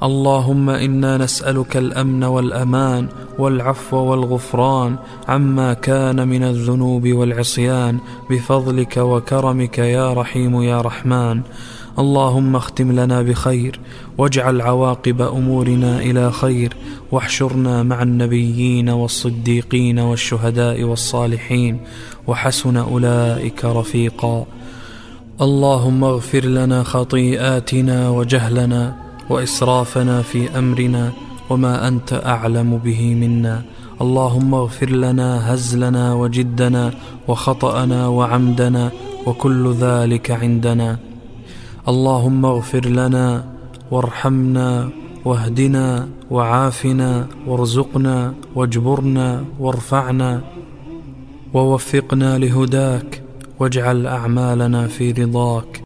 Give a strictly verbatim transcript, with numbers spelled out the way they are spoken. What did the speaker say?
اللهم إنا نسألك الأمن والأمان والعفو والغفران عما كان من الذنوب والعصيان بفضلك وكرمك يا رحيم يا رحمن. اللهم اختم لنا بخير، واجعل عواقب أمورنا إلى خير، واحشرنا مع النبيين والصديقين والشهداء والصالحين، وحسن أولئك رفيقا. اللهم اغفر لنا خطيئاتنا وجهلنا وإسرافنا في أمرنا وما أنت أعلم به منا. اللهم اغفر لنا هزلنا وجدنا وخطأنا وعمدنا وكل ذلك عندنا. اللهم اغفر لنا وارحمنا واهدنا وعافنا وارزقنا واجبرنا وارفعنا ووفقنا لهداك، واجعل أعمالنا في رضاك.